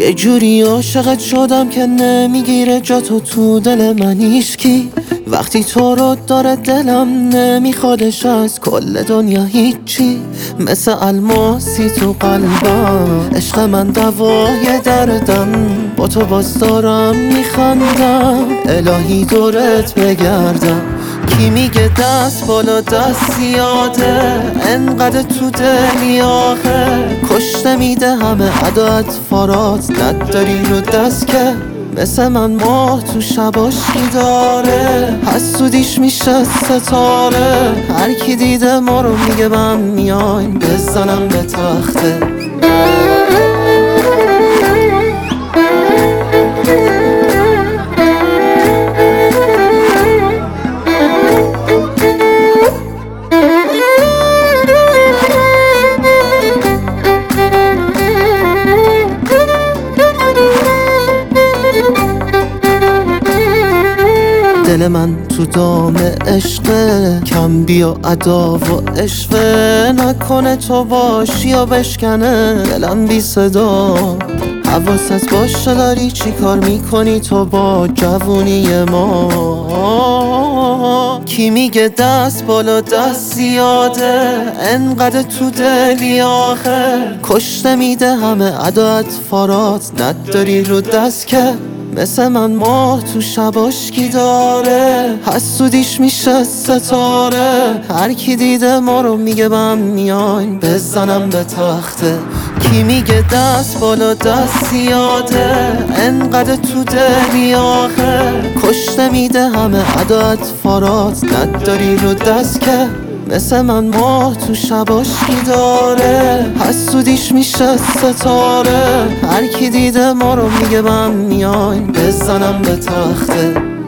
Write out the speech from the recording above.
یه جوری عاشقت شدم که نمیگیره جا تو دل من هیچکی. وقتی تو رو داره دلم نمیخوادش از کل دنیا هیچی. مثل الماسی تو قلبم عشق من دوای دردم، با تو باز دارم میخندم. الهی دورت بگردم، کی میگه دست بالا دست زیاده، انقدر تو دلی آخه. کشته میده همه عدد فارات، نداری رو دست که مثل من ماه تو شباشکی داره. حسودیش میشه ستاره، هر کی دیده ما رو میگه من میایم بزنم به تخته. دل من تو دام عشقه، کم بیا ادا و عشقه. نکنه تو باشی یا بشکنه دلم بی صدا. حواست باشه داری چی کار میکنی تو با جوونی ما. کی میگه دست بالا دست زیاده، انقدر تو دلی آخه. کشته میده همه عدد فارات، نداری رو دست که مثل من ماه تو شباشکی داره. حسودیش میشه ستاره، هر کی دیده ما رو میگه من میایم بزنم به تخته. کی میگه دست بالا دست زیاده، انقدر تو دلی آخه. کشته میده همه عدد فارات، نداری رو دست که مثل من ماه تو شباشکی داره. حسودیش میشه ستاره، هر کی دیده ما رو میگه من میایم بزنم به تخته.